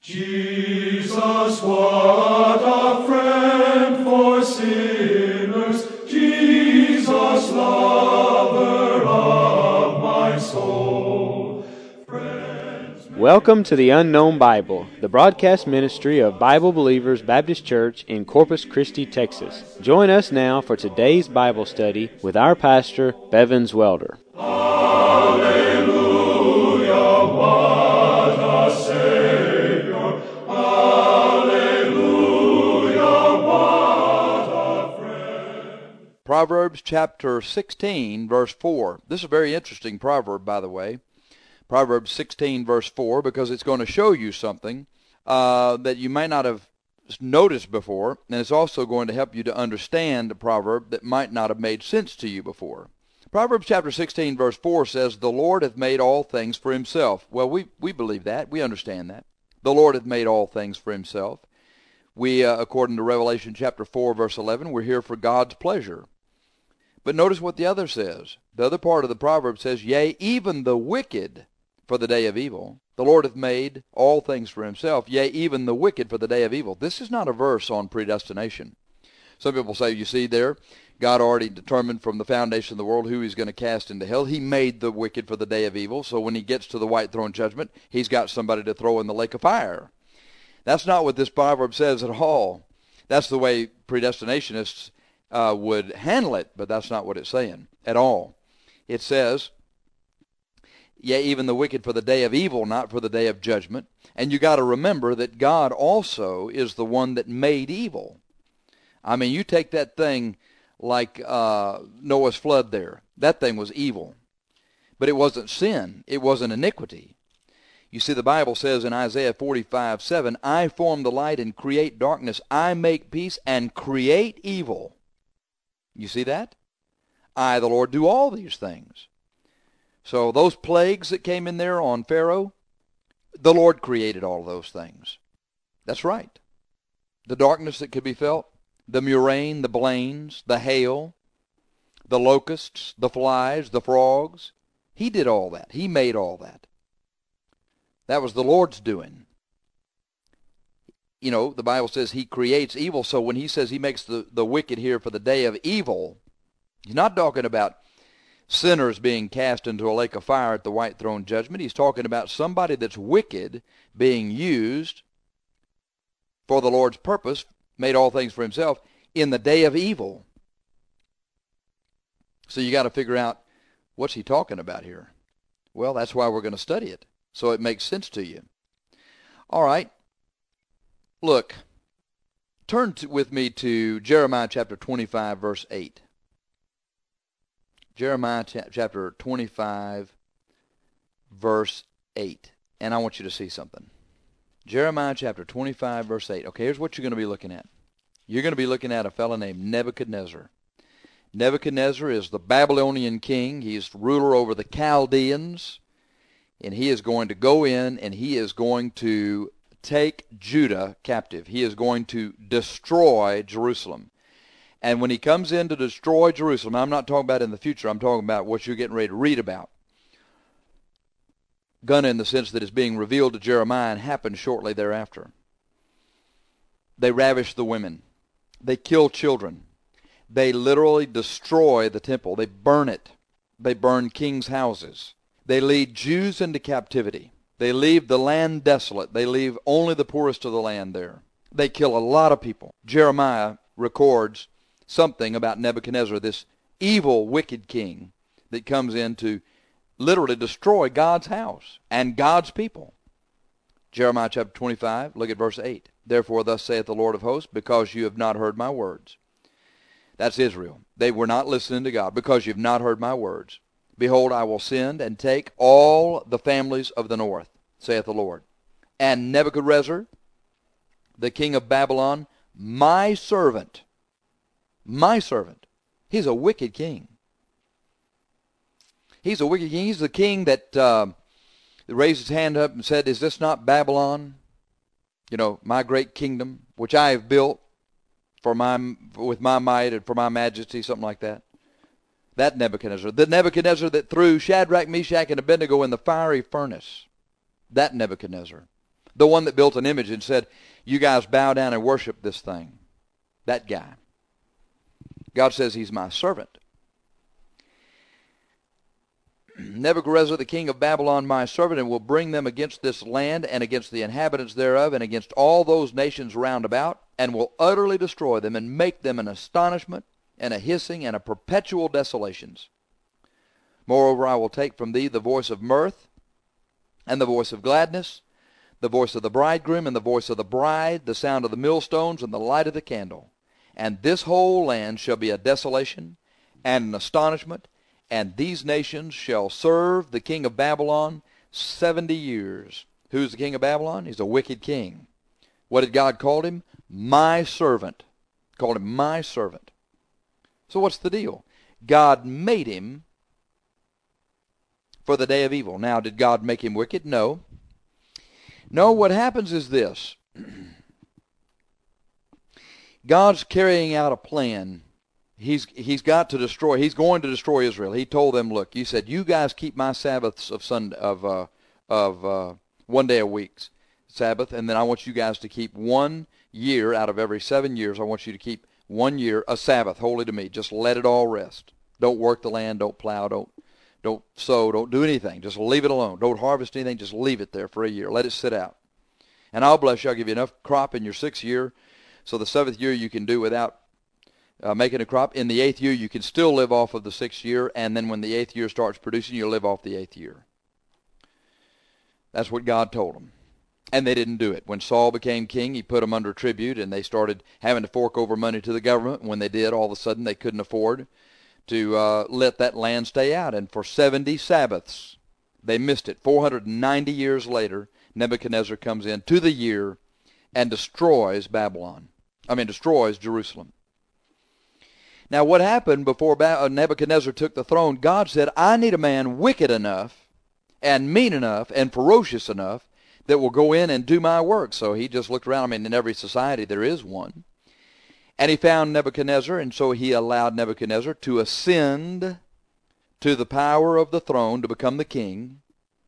Jesus, what a friend for sinners, Jesus, lover of my soul. Welcome to the Unknown Bible, the broadcast ministry of Bible Believers Baptist Church in Corpus Christi, Texas. Join us now for today's Bible study with our pastor, Bevins Welder. Hallelujah, what a Savior. Hallelujah, what a friend. Proverbs chapter 16, verse 4. This is a very interesting proverb, by the way. Proverbs 16, verse 4, because it's going to show you something that you may not have noticed before, and it's also going to help you to understand a proverb that might not have made sense to you before. Proverbs chapter 16, verse 4 says, "The Lord hath made all things for himself." Well, we believe that. We understand that. The Lord hath made all things for himself. We, according to Revelation chapter 4, verse 11, we're here for God's pleasure. But notice what the other says. The other part of the proverb says, "Yea, even the wicked for the day of evil. The Lord hath made all things for himself, yea, even the wicked for the day of evil." This is not a verse on predestination. Some people say, you see there, God already determined from the foundation of the world who he's going to cast into hell. He made the wicked for the day of evil, so when he gets to the white throne judgment, he's got somebody to throw in the lake of fire. That's not what this proverb says at all. That's the way predestinationists would handle it, but that's not what it's saying at all. It says, "Yea, even the wicked for the day of evil, not for the day of judgment." And you got to remember that God also is the one that made evil. I mean, you take that thing like Noah's flood there. That thing was evil. But it wasn't sin. It wasn't iniquity. You see, the Bible says in Isaiah 45:7, "I form the light and create darkness. I make peace and create evil." You see that? "I, the Lord, do all these things." So those plagues that came in there on Pharaoh, the Lord created all of those things. That's right. The darkness that could be felt, the murrain, the blains, the hail, the locusts, the flies, the frogs, he did all that. He made all that. That was the Lord's doing. You know, the Bible says he creates evil, so when he says he makes the wicked here for the day of evil, he's not talking about sinners being cast into a lake of fire at the white throne judgment. He's talking about somebody that's wicked being used for the Lord's purpose, made all things for himself, in the day of evil. So you got to figure out, what's he talking about here? Well, that's why we're going to study it, so it makes sense to you. All right. Look, turn with me to Jeremiah chapter 25, verse 8. Jeremiah chapter 25, verse 8. And I want you to see something. Jeremiah chapter 25, verse 8. Okay, here's what you're going to be looking at. You're going to be looking at a fellow named Nebuchadnezzar. Nebuchadnezzar is the Babylonian king. He's ruler over the Chaldeans. And he is going to go in and he is going to take Judah captive. He is going to destroy Jerusalem. And when he comes in to destroy Jerusalem, I'm not talking about in the future, I'm talking about what you're getting ready to read about. Gonna in the sense that it's being revealed to Jeremiah and happened shortly thereafter. They ravish the women. They kill children. They literally destroy the temple. They burn it. They burn kings' houses. They lead Jews into captivity. They leave the land desolate. They leave only the poorest of the land there. They kill a lot of people. Jeremiah records something about Nebuchadnezzar, this evil, wicked king that comes in to literally destroy God's house and God's people. Jeremiah chapter 25, look at verse 8. "Therefore thus saith the Lord of hosts, because you have not heard my words." That's Israel. They were not listening to God. "Because you have not heard my words. Behold, I will send and take all the families of the north, saith the Lord. And Nebuchadnezzar, the king of Babylon, my servant," he's a wicked king. He's a wicked king. He's the king that raised his hand up and said, "Is this not Babylon? You know, my great kingdom, which I have built with my might and for my majesty," something like that. That Nebuchadnezzar. The Nebuchadnezzar that threw Shadrach, Meshach, and Abednego in the fiery furnace. That Nebuchadnezzar. The one that built an image and said, you guys bow down and worship this thing. That guy. God says he's my servant. Nebuchadnezzar, the king of Babylon, my servant, and will bring them against this land and against the inhabitants thereof and against all those nations round about, and will utterly destroy them and make them an astonishment and a hissing and a perpetual desolations. Moreover, I will take from thee the voice of mirth and the voice of gladness, the voice of the bridegroom and the voice of the bride, the sound of the millstones and the light of the candle. And this whole land shall be a desolation and an astonishment, and these nations shall serve the king of Babylon 70 years. Who's the king of Babylon? He's a wicked king. What did God call him? My servant. Called him my servant. So what's the deal? God made him for the day of evil. Now, did God make him wicked? No. No, what happens is this. God's carrying out a plan. He's got to destroy. He's going to destroy Israel. He told them, look, he said, you guys keep my Sabbaths of 1 day a week, Sabbath, and then I want you guys to keep 1 year out of every 7 years. I want you to keep 1 year a Sabbath holy to me. Just let it all rest. Don't work the land. Don't plow. Don't sow. Don't do anything. Just leave it alone. Don't harvest anything. Just leave it there for a year. Let it sit out. And I'll bless you. I'll give you enough crop in your 6th year, so the 7th year you can do without making a crop. In the 8th year, you can still live off of the 6th year, and then when the 8th year starts producing, you'll live off the 8th year. That's what God told them. And they didn't do it. When Saul became king, he put them under tribute, and they started having to fork over money to the government. When they did, all of a sudden, they couldn't afford to let that land stay out. And for 70 Sabbaths, they missed it. 490 years later, Nebuchadnezzar comes into the year and destroys destroys Jerusalem. Now, what happened before Nebuchadnezzar took the throne, God said, I need a man wicked enough and mean enough and ferocious enough that will go in and do my work. So he just looked around. In every society there is one. And he found Nebuchadnezzar, and so he allowed Nebuchadnezzar to ascend to the power of the throne to become the king.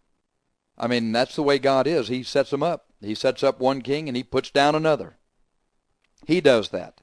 That's the way God is. He sets them up. He sets up one king and he puts down another. He does that.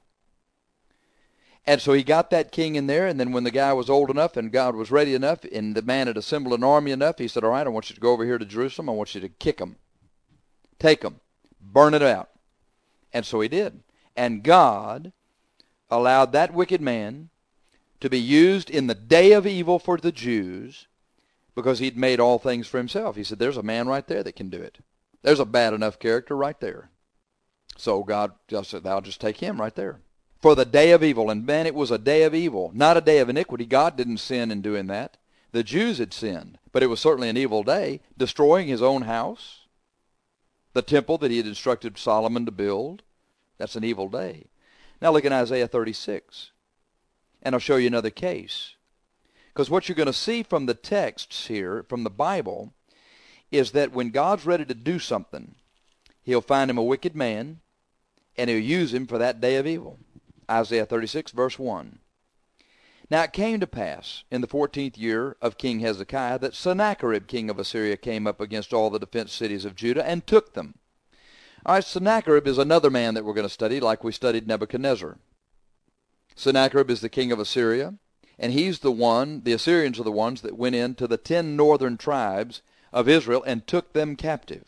And so he got that king in there, and then when the guy was old enough and God was ready enough and the man had assembled an army enough, he said, all right, I want you to go over here to Jerusalem. I want you to kick them, take them, burn it out. And so he did. And God allowed that wicked man to be used in the day of evil for the Jews because he'd made all things for himself. He said, there's a man right there that can do it. There's a bad enough character right there. So God just said, I'll just take him right there. For the day of evil. And man, it was a day of evil, not a day of iniquity. God didn't sin in doing that. The Jews had sinned. But it was certainly an evil day, destroying his own house, the temple that he had instructed Solomon to build. That's an evil day. Now look in Isaiah 36. And I'll show you another case. Because what you're going to see from the texts here, from the Bible, is that when God's ready to do something, he'll find him a wicked man, and he'll use him for that day of evil. Isaiah 36, verse 1. Now it came to pass in the 14th year of King Hezekiah that Sennacherib, king of Assyria, came up against all the defense cities of Judah and took them. All right, Sennacherib is another man that we're going to study like we studied Nebuchadnezzar. Sennacherib is the king of Assyria, and he's the Assyrians are the ones that went into the 10 northern tribes of Israel and took them captive.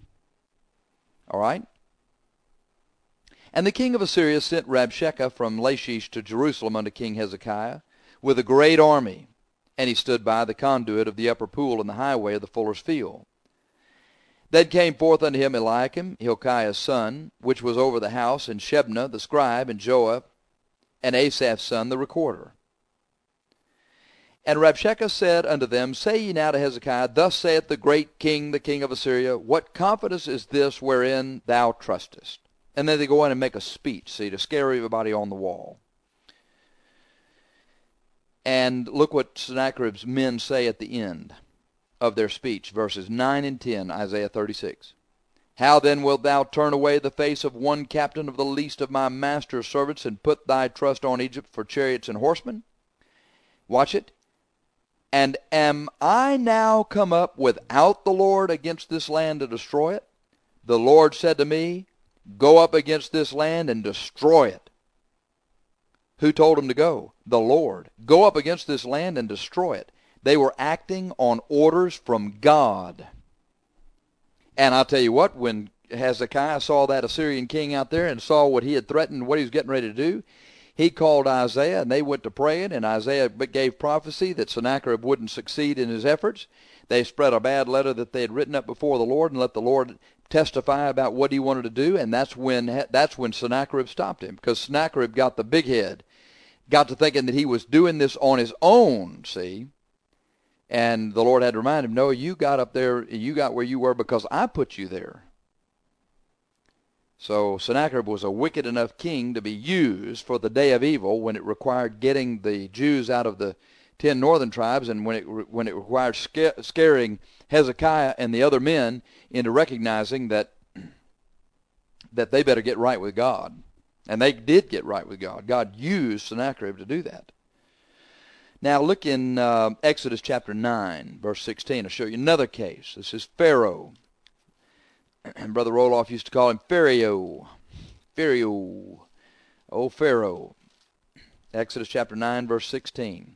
All right? And the king of Assyria sent Rabshakeh from Lachish to Jerusalem unto King Hezekiah with a great army, and he stood by the conduit of the upper pool in the highway of the fuller's field. Then came forth unto him Eliakim, Hilkiah's son, which was over the house, and Shebna the scribe, and Joah, and Asaph's son the recorder. And Rabshakeh said unto them, Say ye now to Hezekiah, Thus saith the great king, the king of Assyria, What confidence is this wherein thou trustest? And then they go in and make a speech, see, to scare everybody on the wall. And look what Sennacherib's men say at the end of their speech, verses 9 and 10, Isaiah 36. How then wilt thou turn away the face of one captain of the least of my master's servants, and put thy trust on Egypt for chariots and horsemen? Watch it. And am I now come up without the Lord against this land to destroy it? the Lord said to me, go up against this land and destroy it. Who told him to go? The Lord. Go up against this land and destroy it. They were acting on orders from God. And I'll tell you what, when Hezekiah saw that Assyrian king out there and saw what he had threatened, what he was getting ready to do, he called Isaiah, and they went to praying, and Isaiah gave prophecy that Sennacherib wouldn't succeed in his efforts. They spread a bad letter that they had written up before the Lord and let the Lord testify about what he wanted to do, and that's when Sennacherib stopped him, because Sennacherib got the big head, got to thinking that he was doing this on his own, see? And the Lord had to remind him, no, you got up there, you got where you were because I put you there. So Sennacherib was a wicked enough king to be used for the day of evil when it required getting the Jews out of the 10 northern tribes, and when it required scaring Hezekiah and the other men into recognizing that they better get right with God. And they did get right with God. God used Sennacherib to do that. Now look in Exodus chapter 9, verse 16. I'll show you another case. This is Pharaoh. And Brother Roloff used to call him Pharaoh. Pharaoh. Oh, Pharaoh. Exodus chapter 9, verse 16.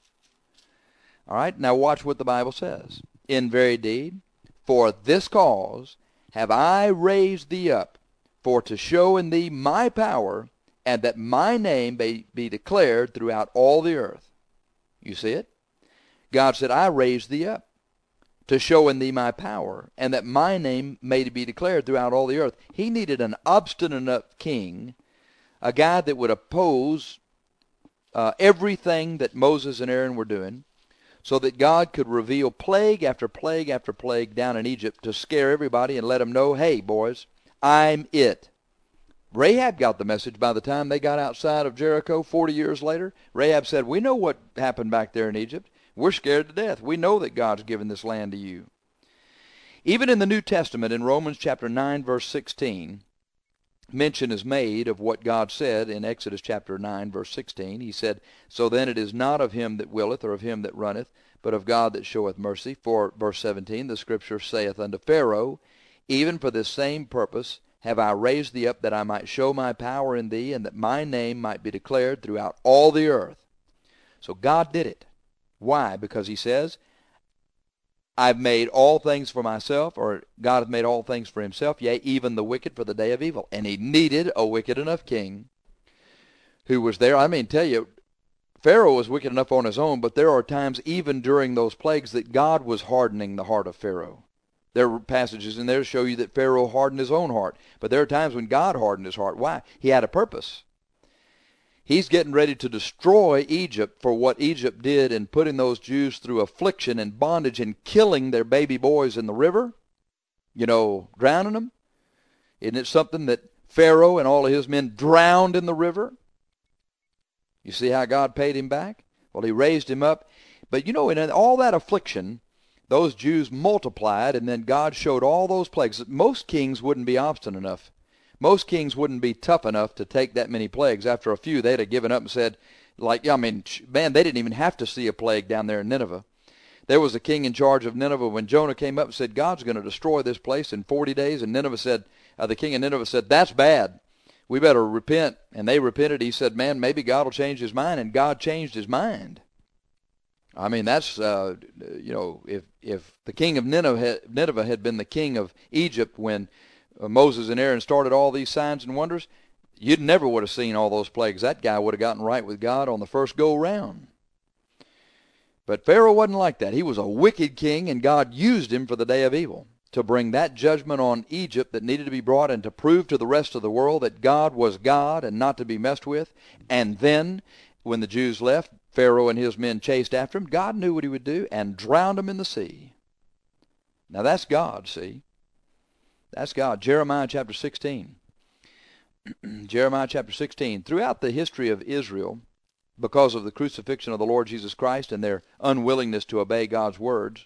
All right, now watch what the Bible says. In very deed, for this cause have I raised thee up, for to show in thee my power, and that my name may be declared throughout all the earth. You see it? God said, I raised thee up to show in thee my power, and that my name may be declared throughout all the earth. He needed an obstinate enough king, a guy that would oppose everything that Moses and Aaron were doing, so that God could reveal plague after plague after plague down in Egypt to scare everybody and let them know, hey, boys, I'm it. Rahab got the message by the time they got outside of Jericho 40 years later. Rahab said, we know what happened back there in Egypt. We're scared to death. We know that God's given this land to you. Even in the New Testament, in Romans chapter 9, verse 16, mention is made of what God said in Exodus chapter 9, verse 16. He said, so then it is not of him that willeth or of him that runneth, but of God that showeth mercy. For, verse 17, the Scripture saith unto Pharaoh, even for this same purpose have I raised thee up, that I might show my power in thee, and that my name might be declared throughout all the earth. So God did it. Why? Because he says, I've made all things for myself, or God hath made all things for himself, yea, even the wicked for the day of evil. And he needed a wicked enough king who was there. I mean, tell you, Pharaoh was wicked enough on his own, but there are times even during those plagues that God was hardening the heart of Pharaoh. There are passages in there to show you that Pharaoh hardened his own heart. But there are times when God hardened his heart. Why? He had a purpose. He's getting ready to destroy Egypt for what Egypt did in putting those Jews through affliction and bondage and killing their baby boys in the river. You know, drowning them. Isn't it something that Pharaoh and all of his men drowned in the river? You see how God paid him back? Well, he raised him up. But you know, in all that affliction, those Jews multiplied, and then God showed all those plagues. Most kings wouldn't be obstinate enough. Most kings wouldn't be tough enough to take that many plagues. After a few, they'd have given up and said, like, I mean, man, they didn't even have to see a plague down there in Nineveh. There was a king in charge of Nineveh when Jonah came up and said, God's going to destroy this place in 40 days. And Nineveh said, the king of Nineveh said, that's bad. We better repent. And they repented. He said, man, maybe God will change his mind. And God changed his mind. I mean, that's, you know, if the king of Nineveh had been the king of Egypt when Moses and Aaron started all these signs and wonders, you'd never would have seen all those plagues. That guy would have gotten right with God on the first go-round. But Pharaoh wasn't like that. He was a wicked king, and God used him for the day of evil to bring that judgment on Egypt that needed to be brought and to prove to the rest of the world that God was God and not to be messed with. And then, when the Jews left, Pharaoh and his men chased after him. God knew what he would do and drowned him in the sea. Now that's God, see? That's God. Jeremiah chapter 16. Jeremiah chapter 16. Throughout the history of Israel, because of the crucifixion of the Lord Jesus Christ and their unwillingness to obey God's words,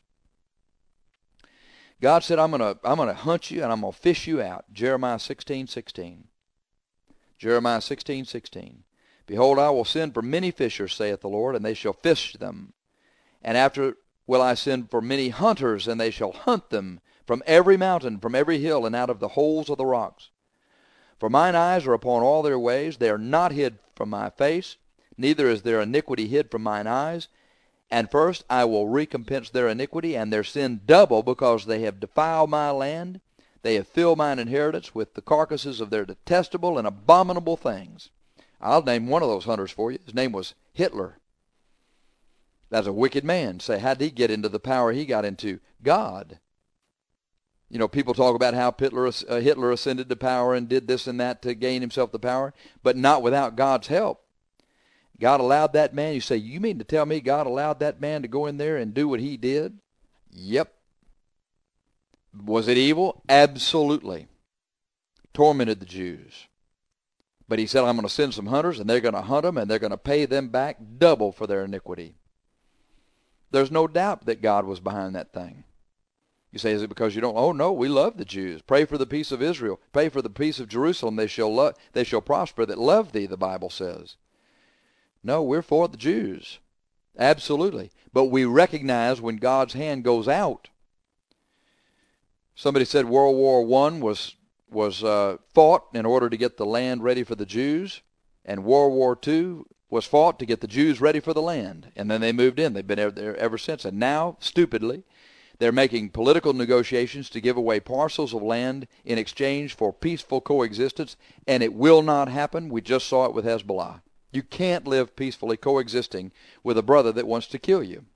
God said, I'm gonna hunt you and I'm gonna fish you out. Jeremiah 16:16. Jeremiah 16:16. Behold, I will send for many fishers, saith the Lord, and they shall fish them. And after will I send for many hunters, and they shall hunt them. from every mountain, from every hill, and out of the holes of the rocks. For mine eyes are upon all their ways. They are not hid from my face, neither is their iniquity hid from mine eyes. And first I will recompense their iniquity and their sin double, because they have defiled my land. They have filled mine inheritance with the carcasses of their detestable and abominable things. I'll name one of those hunters for you. His name was Hitler. That's a wicked man. Say, how did he get into the power he got into? God. You know, people talk about how Hitler ascended to power and did this and that to gain himself the power, but not without God's help. God allowed that man. You say, you mean to tell me God allowed that man to go in there and do what he did? Yep. Was it evil? Absolutely. Tormented the Jews. But he said, I'm going to send some hunters, and they're going to hunt them, and they're going to pay them back double for their iniquity. There's no doubt that God was behind that thing. You say, is it because you don't? Oh, no, we love the Jews. Pray for the peace of Israel. Pray for the peace of Jerusalem. They shall prosper that love thee, the Bible says. No, we're for the Jews. Absolutely. But we recognize when God's hand goes out. Somebody said World War I was fought in order to get the land ready for the Jews, and World War II was fought to get the Jews ready for the land. And then they moved in. They've been there ever since. And now, stupidly, they're making political negotiations to give away parcels of land in exchange for peaceful coexistence, and it will not happen. We just saw it with Hezbollah. You can't live peacefully coexisting with a brother that wants to kill you.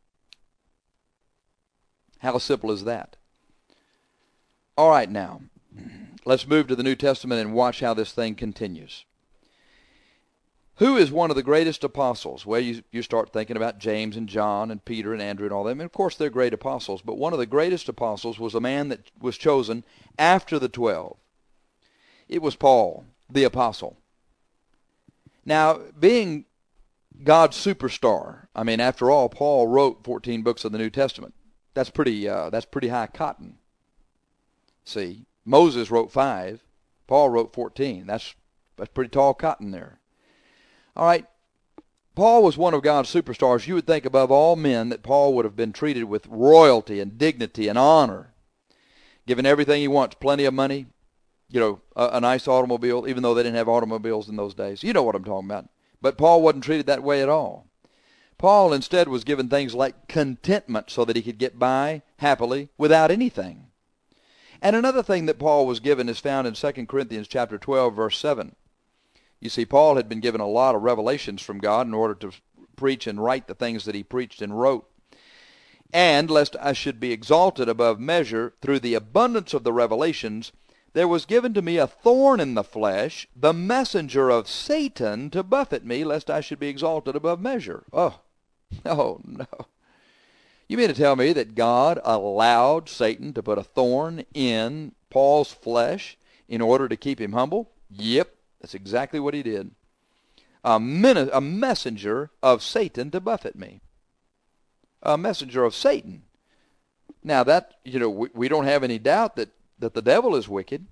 How simple is that? All right, now, let's move to the New Testament and watch how this thing continues. Who is one of the greatest apostles? Well, you start thinking about James and John and Peter and Andrew and all them. And, of course, they're great apostles. But one of the greatest apostles was a man that was chosen after the 12. It was Paul, the apostle. Now, being God's superstar, I mean, after all, Paul wrote 14 books of the New Testament. That's pretty high cotton. See, Moses wrote 5. Paul wrote 14. That's pretty tall cotton there. All right, Paul was one of God's superstars. You would think above all men that Paul would have been treated with royalty and dignity and honor, given everything he wants, plenty of money, a nice automobile, even though they didn't have automobiles in those days. You know what I'm talking about. But Paul wasn't treated that way at all. Paul instead was given things like contentment so that he could get by happily without anything. And another thing that Paul was given is found in 2 Corinthians chapter 12, verse 7. You see, Paul had been given a lot of revelations from God in order to preach and write the things that he preached and wrote. And lest I should be exalted above measure through the abundance of the revelations, there was given to me a thorn in the flesh, the messenger of Satan, to buffet me, lest I should be exalted above measure. Oh, no. You mean to tell me that God allowed Satan to put a thorn in Paul's flesh in order to keep him humble? Yep. That's exactly what he did. A messenger of Satan to buffet me. A messenger of Satan. Now that, we don't have any doubt that the devil is wicked.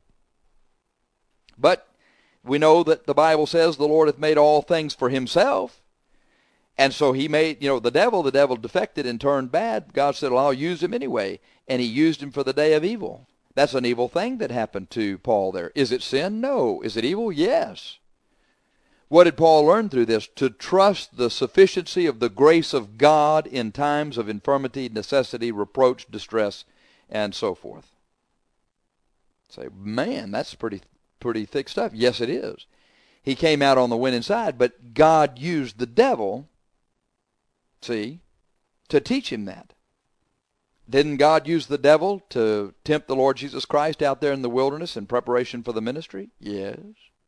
But we know that the Bible says the Lord hath made all things for himself. And so he made, the devil defected and turned bad. God said, well, I'll use him anyway. And he used him for the day of evil. That's an evil thing that happened to Paul there. Is it sin? No. Is it evil? Yes. What did Paul learn through this? To trust the sufficiency of the grace of God in times of infirmity, necessity, reproach, distress, and so forth. Say, man, that's pretty thick stuff. Yes, it is. He came out on the winning side, but God used the devil, to teach him that. Didn't God use the devil to tempt the Lord Jesus Christ out there in the wilderness in preparation for the ministry? Yes.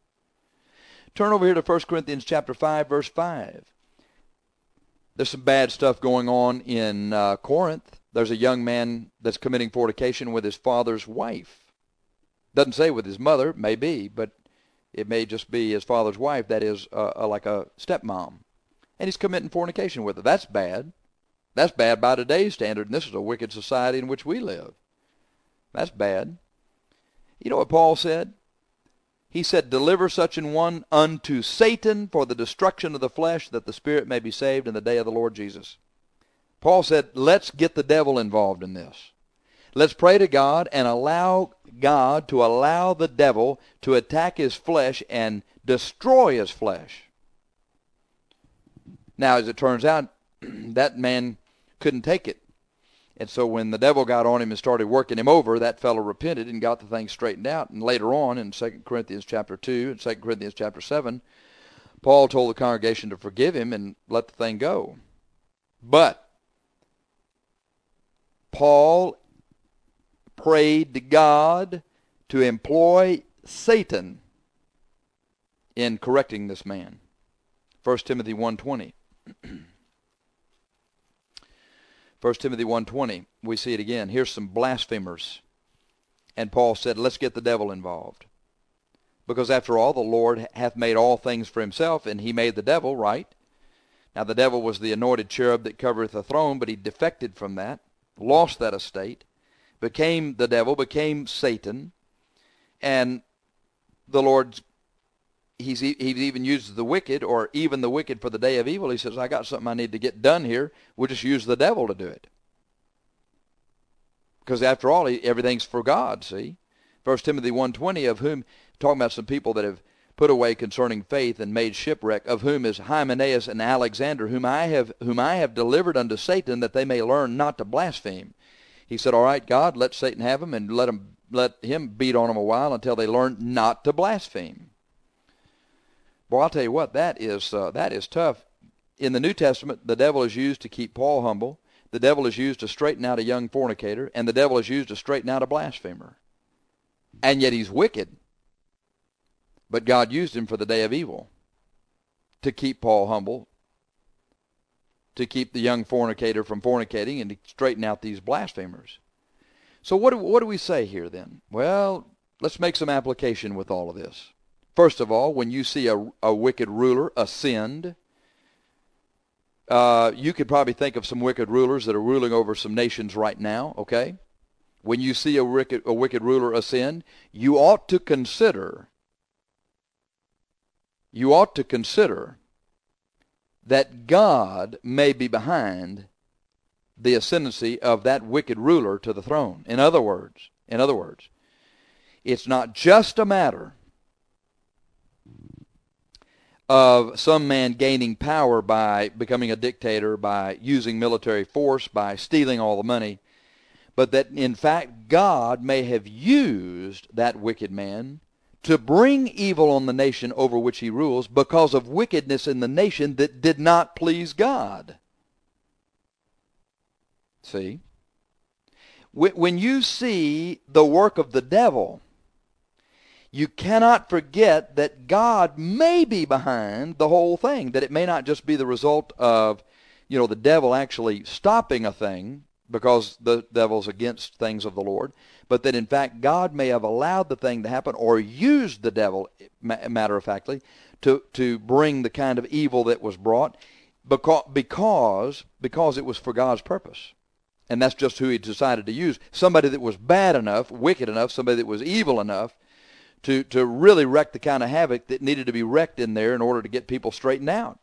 Turn over here to 1 Corinthians chapter 5, verse 5. There's some bad stuff going on in Corinth. There's a young man that's committing fornication with his father's wife. Doesn't say with his mother, may be, but it may just be his father's wife, that is like a stepmom. And he's committing fornication with her. That's bad. That's bad by today's standard, and this is a wicked society in which we live. That's bad. You know what Paul said? He said, deliver such an one unto Satan for the destruction of the flesh, that the spirit may be saved in the day of the Lord Jesus. Paul said, let's get the devil involved in this. Let's pray to God and allow God to allow the devil to attack his flesh and destroy his flesh. Now, as it turns out, that man couldn't take it. And so when the devil got on him and started working him over, that fellow repented and got the thing straightened out. And later on in 2 Corinthians chapter 2 and 2 Corinthians chapter 7, Paul told the congregation to forgive him and let the thing go. But Paul prayed to God to employ Satan in correcting this man. 1 Timothy 1:20. 1 Timothy 1:20, we see it again. Here's some blasphemers. And Paul said, let's get the devil involved. Because after all, the Lord hath made all things for himself, and he made the devil, right? Now the devil was the anointed cherub that covereth the throne, but he defected from that, lost that estate, became the devil, became Satan, and the Lord, he's even used the wicked, or even the wicked for the day of evil. He says, I got something I need to get done here. We'll just use the devil to do it. Because after all, everything's for God, see? 1 Timothy 1:20, of whom, talking about some people that have put away concerning faith and made shipwreck, of whom is Hymenaeus and Alexander, whom I have delivered unto Satan, that they may learn not to blaspheme. He said, all right, God, let Satan have them, and let him beat on them a while until they learn not to blaspheme. Boy, I'll tell you what, that is tough. In the New Testament, the devil is used to keep Paul humble. The devil is used to straighten out a young fornicator, and the devil is used to straighten out a blasphemer. And yet he's wicked. But God used him for the day of evil to keep Paul humble, to keep the young fornicator from fornicating, and to straighten out these blasphemers. So what do we say here then? Well, let's make some application with all of this. First of all, when you see a wicked ruler ascend, you could probably think of some wicked rulers that are ruling over some nations right now, okay? When you see a wicked ruler ascend, you ought to consider that God may be behind the ascendancy of that wicked ruler to the throne. In other words, it's not just a matter of some man gaining power by becoming a dictator, by using military force, by stealing all the money, but that in fact God may have used that wicked man to bring evil on the nation over which he rules because of wickedness in the nation that did not please God. See? When you see the work of the devil, you cannot forget that God may be behind the whole thing, that it may not just be the result of, the devil actually stopping a thing because the devil's against things of the Lord, but that in fact God may have allowed the thing to happen or used the devil, matter-of-factly, to bring the kind of evil that was brought because it was for God's purpose. And that's just who he decided to use. Somebody that was bad enough, wicked enough, somebody that was evil enough to really wreak the kind of havoc that needed to be wrecked in there in order to get people straightened out.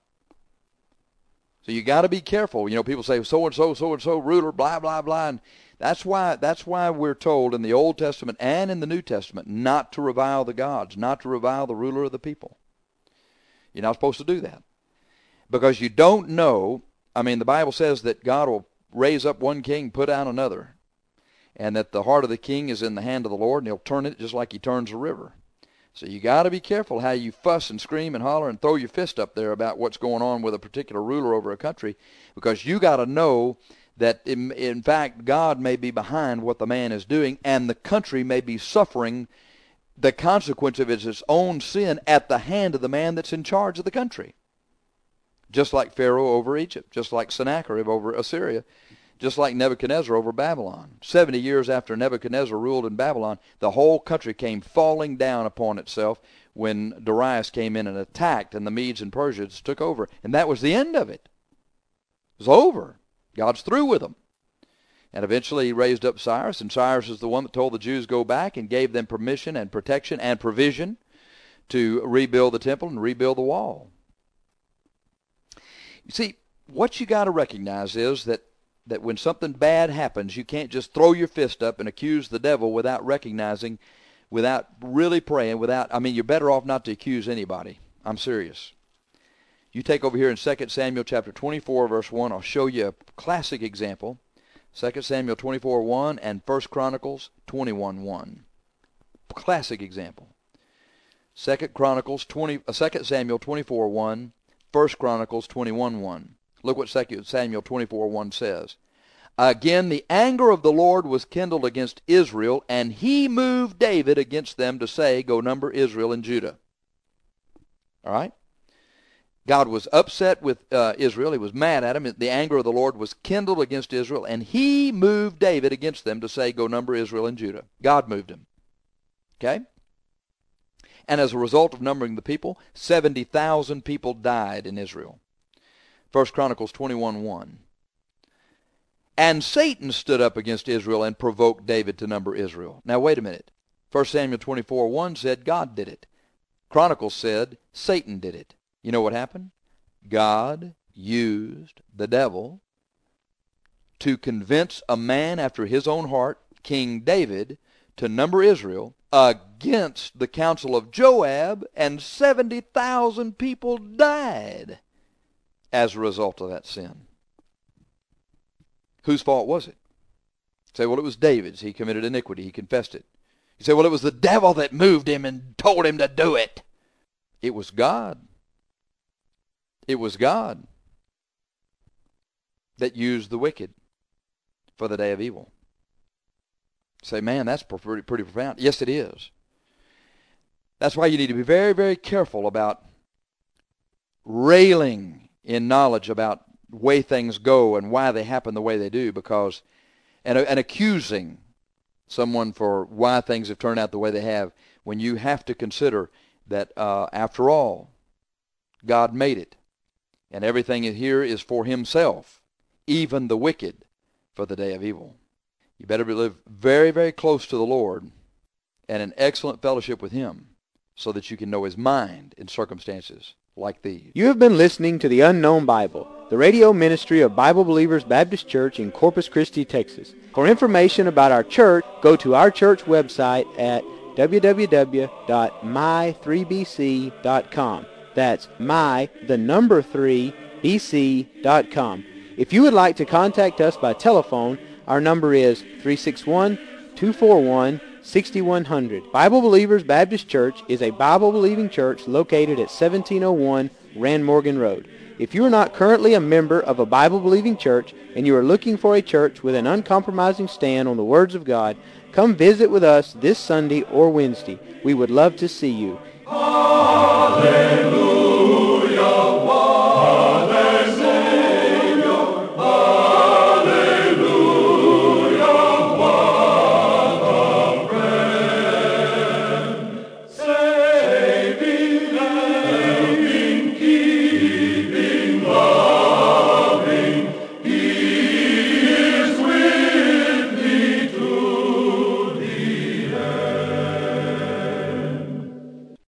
So you got to be careful. People say so-and-so ruler, blah, blah, blah. And that's why we're told in the Old Testament and in the New Testament not to revile the gods, not to revile the ruler of the people. You're not supposed to do that. Because you don't know, the Bible says that God will raise up one king, put down another, and that the heart of the king is in the hand of the Lord, and he'll turn it just like he turns a river. So you got to be careful how you fuss and scream and holler and throw your fist up there about what's going on with a particular ruler over a country, because you got to know that in fact God may be behind what the man is doing, and the country may be suffering the consequence of its own sin at the hand of the man that's in charge of the country. Just like Pharaoh over Egypt, just like Sennacherib over Assyria, just like Nebuchadnezzar over Babylon. 70 years after Nebuchadnezzar ruled in Babylon, the whole country came falling down upon itself when Darius came in and attacked, and the Medes and Persians took over. And that was the end of it. It was over. God's through with them. And eventually he raised up Cyrus, and Cyrus is the one that told the Jews go back and gave them permission and protection and provision to rebuild the temple and rebuild the wall. You see, what you got to recognize is that that when something bad happens, you can't just throw your fist up and accuse the devil without recognizing, without really praying, you're better off not to accuse anybody. I'm serious. You take over here in 2 Samuel chapter 24, verse 1. I'll show you a classic example. 2 Samuel 24:1 and 1 Chronicles 21:1. Classic example. 2 Samuel 24:1, 1 Chronicles 21:1. Look what 2 Samuel 24:1 says. Again, the anger of the Lord was kindled against Israel, and he moved David against them to say, go number Israel and Judah. All right? God was upset with Israel. He was mad at him. The anger of the Lord was kindled against Israel, and he moved David against them to say, go number Israel and Judah. God moved him. Okay? And as a result of numbering the people, 70,000 people died in Israel. 1 Chronicles 21:1. And Satan stood up against Israel and provoked David to number Israel. Now wait a minute. 1 Samuel 24:1 said God did it. Chronicles said Satan did it. You know what happened? God used the devil to convince a man after his own heart, King David, to number Israel against the counsel of Joab, and 70,000 people died as a result of that sin. Whose fault was it? You say, well, it was David's. He committed iniquity. He confessed it. You say, well, it was the devil that moved him and told him to do it. It was God. It was God that used the wicked for the day of evil. You say, man, that's pretty profound. Yes, it is. That's why you need to be very, very careful about railing in knowledge about the way things go and why they happen the way they do, because and accusing someone for why things have turned out the way they have, when you have to consider that after all, God made it, and everything here is for himself, even the wicked for the day of evil. You better live very, very close to the Lord and in excellent fellowship with him so that you can know his mind in circumstances like these. You have been listening to The Unknown Bible, the radio ministry of Bible Believers Baptist Church in Corpus Christi, Texas. For information about our church, go to our church website at www.my3bc.com. That's my3bc.com. If you would like to contact us by telephone, our number is 361-241-6100. Bible Believers Baptist Church is a Bible-believing church located at 1701 Rand Morgan Road. If you are not currently a member of a Bible-believing church and you are looking for a church with an uncompromising stand on the words of God, come visit with us this Sunday or Wednesday. We would love to see you. Hallelujah.